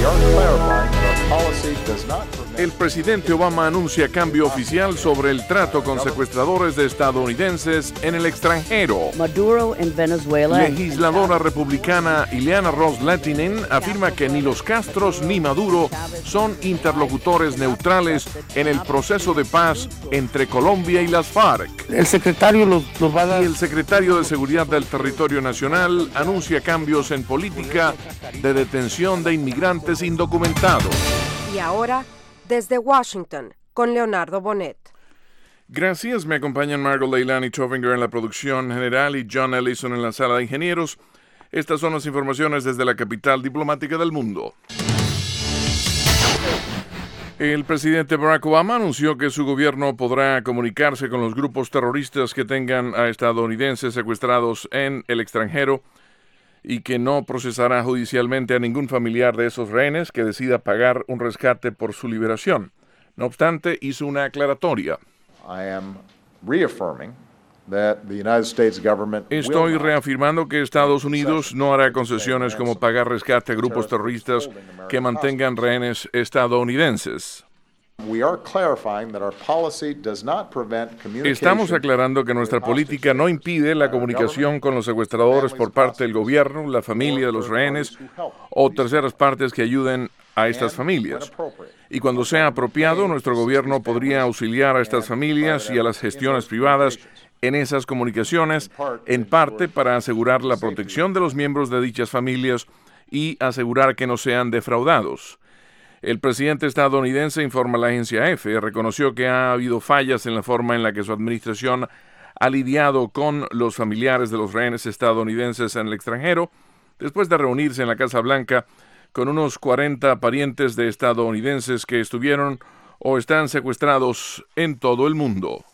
El presidente Obama anuncia cambio oficial sobre el trato con secuestradores de estadounidenses en el extranjero. Maduro en Venezuela. Legisladora republicana Ileana Ros-Lehtinen afirma que ni los Castros ni Maduro son interlocutores neutrales en el proceso de paz entre Colombia y las FARC. El secretario los va a dar. Y el secretario de Seguridad del Territorio Nacional anuncia cambios en política de detención de inmigrantes indocumentados. Y ahora, desde Washington, con Leonardo Bonet. Gracias, me acompañan Margot Leilani Chovinger en la producción general y John Ellison en la sala de ingenieros. Estas son las informaciones desde la capital diplomática del mundo. El presidente Barack Obama anunció que su gobierno podrá comunicarse con los grupos terroristas que tengan a estadounidenses secuestrados en el extranjero y que no procesará judicialmente a ningún familiar de esos rehenes que decida pagar un rescate por su liberación. No obstante, hizo una aclaratoria. Estoy reafirmando que Estados Unidos no hará concesiones como pagar rescate a grupos terroristas que mantengan rehenes estadounidenses. Estamos aclarando que nuestra política no impide la comunicación con los secuestradores por parte del gobierno, la familia de los rehenes o terceras partes que ayuden a estas familias. Y cuando sea apropiado, nuestro gobierno podría auxiliar a estas familias y a las gestiones privadas en esas comunicaciones, en parte para asegurar la protección de los miembros de dichas familias y asegurar que no sean defraudados. El presidente estadounidense, informa la agencia EFE, reconoció que ha habido fallas en la forma en la que su administración ha lidiado con los familiares de los rehenes estadounidenses en el extranjero, después de reunirse en la Casa Blanca con unos 40 parientes de estadounidenses que estuvieron o están secuestrados en todo el mundo.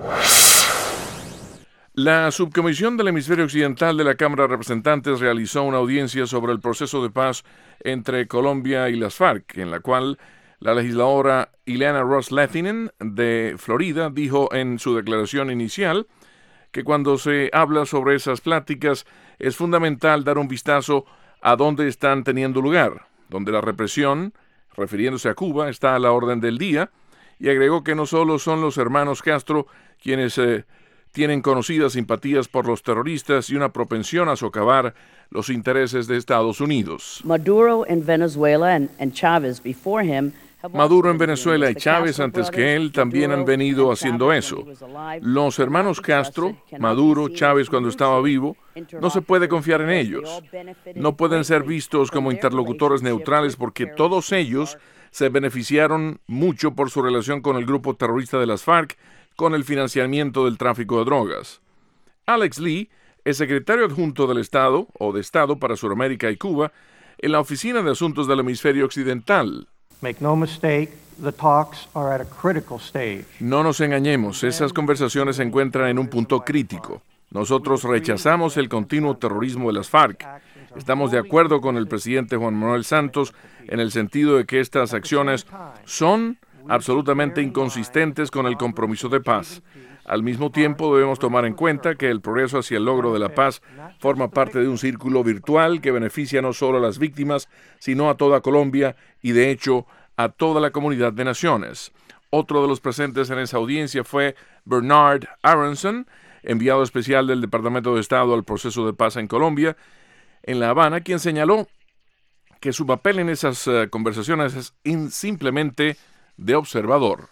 La subcomisión del hemisferio occidental de la Cámara de Representantes realizó una audiencia sobre el proceso de paz entre Colombia y las FARC, en la cual la legisladora Ileana Ros-Lehtinen de Florida dijo en su declaración inicial que cuando se habla sobre esas pláticas es fundamental dar un vistazo a dónde están teniendo lugar, donde la represión, refiriéndose a Cuba, está a la orden del día, y agregó que no solo son los hermanos Castro quienes tienen conocidas simpatías por los terroristas y una propensión a socavar los intereses de Estados Unidos. Maduro en Venezuela and Chávez before him. Maduro en Venezuela y Chávez antes que él también han venido haciendo eso. Los hermanos Castro, Maduro, Chávez cuando estaba vivo, no se puede confiar en ellos. No pueden ser vistos como interlocutores neutrales porque todos ellos se beneficiaron mucho por su relación con el grupo terrorista de las FARC, con el financiamiento del tráfico de drogas. Alex Lee es secretario adjunto del Estado o de Estado para Sudamérica y Cuba en la Oficina de Asuntos del Hemisferio Occidental. Make no mistake, the talks are at a critical stage. No nos engañemos, esas conversaciones se encuentran en un punto crítico. Nosotros rechazamos el continuo terrorismo de las FARC. Estamos de acuerdo con el presidente Juan Manuel Santos en el sentido de que estas acciones son absolutamente inconsistentes con el compromiso de paz. Al mismo tiempo, debemos tomar en cuenta que el progreso hacia el logro de la paz forma parte de un círculo virtual que beneficia no solo a las víctimas, sino a toda Colombia y, de hecho, a toda la comunidad de naciones. Otro de los presentes en esa audiencia fue Bernard Aronson, enviado especial del Departamento de Estado al proceso de paz en Colombia, en La Habana, quien señaló que su papel en esas conversaciones es simplemente de observador.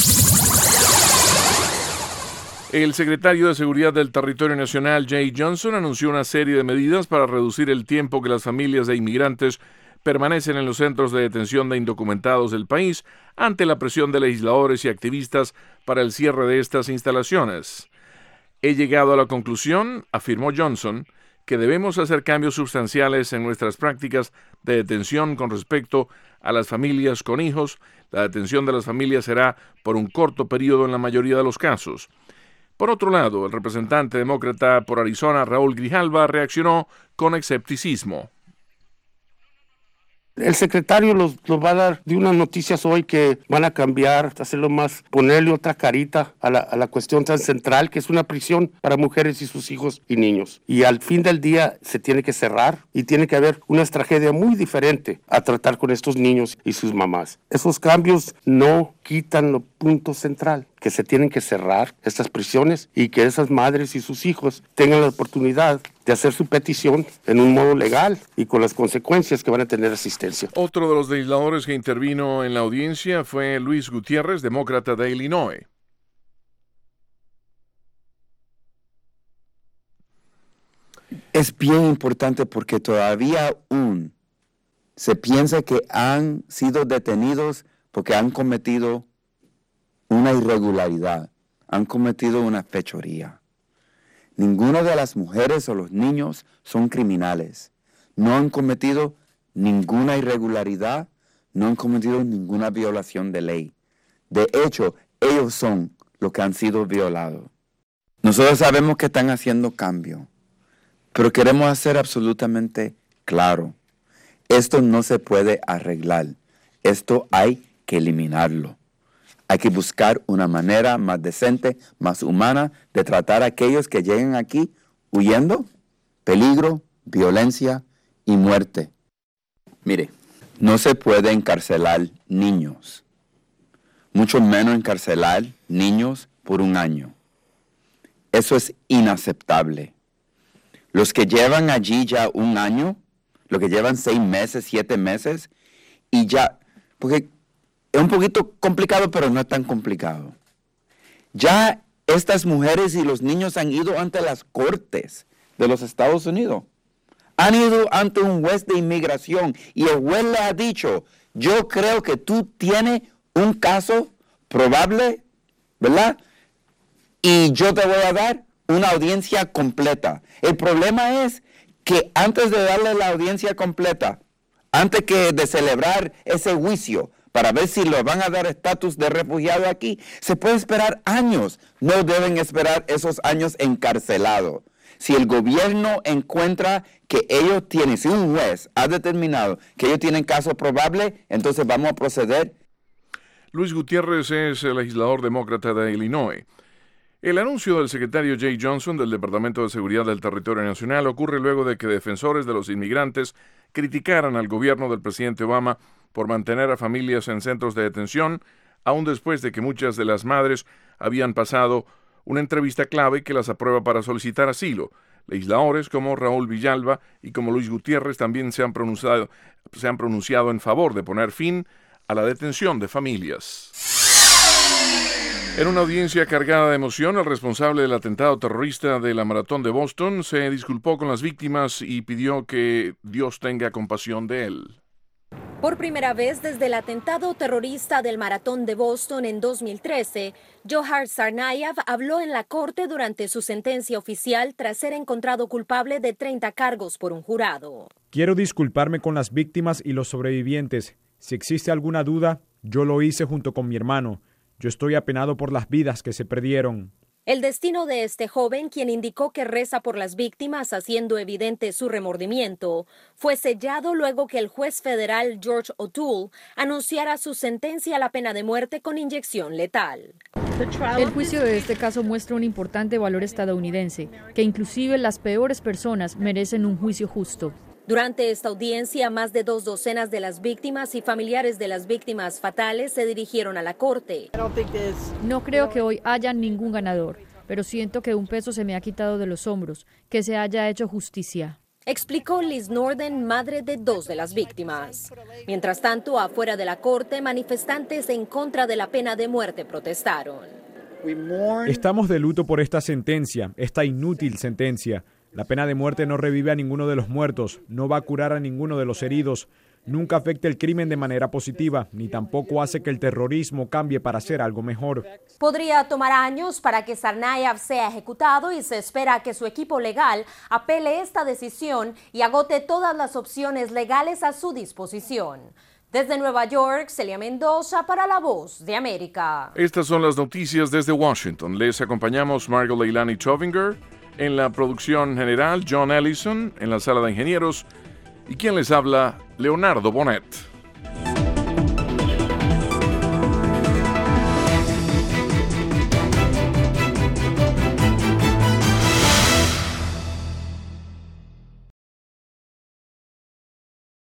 El secretario de Seguridad del Territorio Nacional, Jay Johnson, anunció una serie de medidas para reducir el tiempo que las familias de inmigrantes permanecen en los centros de detención de indocumentados del país ante la presión de legisladores y activistas para el cierre de estas instalaciones. He llegado a la conclusión, afirmó Johnson, que debemos hacer cambios sustanciales en nuestras prácticas de detención con respecto a las familias con hijos. La detención de las familias será por un corto periodo en la mayoría de los casos. Por otro lado, el representante demócrata por Arizona, Raúl Grijalva, reaccionó con escepticismo. El secretario los va a dar de unas noticias hoy que van a cambiar, hacerlo más, ponerle otra carita a la cuestión tan central que es una prisión para mujeres y sus hijos y niños. Y al fin del día se tiene que cerrar y tiene que haber una tragedia muy diferente a tratar con estos niños y sus mamás. Esos cambios no quitan el punto central, que se tienen que cerrar estas prisiones y que esas madres y sus hijos tengan la oportunidad de hacer su petición en un modo legal y con las consecuencias que van a tener asistencia. Otro de los legisladores que intervino en la audiencia fue Luis Gutiérrez, demócrata de Illinois. Es bien importante porque todavía aún se piensa que han sido detenidos porque han cometido una irregularidad, han cometido una fechoría. Ninguna de las mujeres o los niños son criminales. No han cometido ninguna irregularidad, no han cometido ninguna violación de ley. De hecho, ellos son los que han sido violados. Nosotros sabemos que están haciendo cambio, pero queremos hacer absolutamente claro. Esto no se puede arreglar. Esto hay que eliminarlo. Hay que buscar una manera más decente, más humana de tratar a aquellos que lleguen aquí huyendo, peligro, violencia y muerte. Mire, no se puede encarcelar niños, mucho menos encarcelar niños por 1 año. Eso es inaceptable. Los que llevan allí ya 1 año, los que llevan 6 meses, 7 meses, y ya, porque es un poquito complicado, pero no es tan complicado. Ya estas mujeres y los niños han ido ante las cortes de los Estados Unidos. Han ido ante un juez de inmigración y el juez le ha dicho, yo creo que tú tienes un caso probable, ¿verdad? Y yo te voy a dar una audiencia completa. El problema es que antes de darle la audiencia completa, antes de celebrar ese juicio, para ver si le van a dar estatus de refugiado aquí, se puede esperar años. No deben esperar esos años encarcelados. Si el gobierno encuentra que ellos tienen, si un juez ha determinado que ellos tienen caso probable, entonces vamos a proceder. Luis Gutiérrez es el legislador demócrata de Illinois. El anuncio del secretario Jay Johnson del Departamento de Seguridad del Territorio Nacional ocurre luego de que defensores de los inmigrantes criticaran al gobierno del presidente Obama por mantener a familias en centros de detención, aún después de que muchas de las madres habían pasado una entrevista clave que las aprueba para solicitar asilo. Legisladores como Raúl Villalba y como Luis Gutiérrez también se han pronunciado en favor de poner fin a la detención de familias. En una audiencia cargada de emoción, el responsable del atentado terrorista de la Maratón de Boston se disculpó con las víctimas y pidió que Dios tenga compasión de él. Por primera vez desde el atentado terrorista del Maratón de Boston en 2013, Johar Tsarnaev habló en la corte durante su sentencia oficial tras ser encontrado culpable de 30 cargos por un jurado. Quiero disculparme con las víctimas y los sobrevivientes. Si existe alguna duda, yo lo hice junto con mi hermano. Yo estoy apenado por las vidas que se perdieron. El destino de este joven, quien indicó que reza por las víctimas haciendo evidente su remordimiento, fue sellado luego que el juez federal George O'Toole anunciara su sentencia a la pena de muerte con inyección letal. El juicio de este caso muestra un importante valor estadounidense, que inclusive las peores personas merecen un juicio justo. Durante esta audiencia, más de 2 docenas de las víctimas y familiares de las víctimas fatales se dirigieron a la corte. No creo que hoy haya ningún ganador, pero siento que un peso se me ha quitado de los hombros, que se haya hecho justicia. Explicó Liz Norden, madre de 2 de las víctimas. Mientras tanto, afuera de la corte, manifestantes en contra de la pena de muerte protestaron. Estamos de luto por esta sentencia, esta inútil sentencia. La pena de muerte no revive a ninguno de los muertos, no va a curar a ninguno de los heridos, nunca afecta el crimen de manera positiva, ni tampoco hace que el terrorismo cambie para ser algo mejor. Podría tomar años para que Tsarnaev sea ejecutado y se espera que su equipo legal apele esta decisión y agote todas las opciones legales a su disposición. Desde Nueva York, Celia Mendoza para La Voz de América. Estas son las noticias desde Washington. Les acompañamos Margot Leilani Chovinger. En la producción general, John Ellison, en la sala de ingenieros, ¿Y quién les habla? Leonardo Bonet.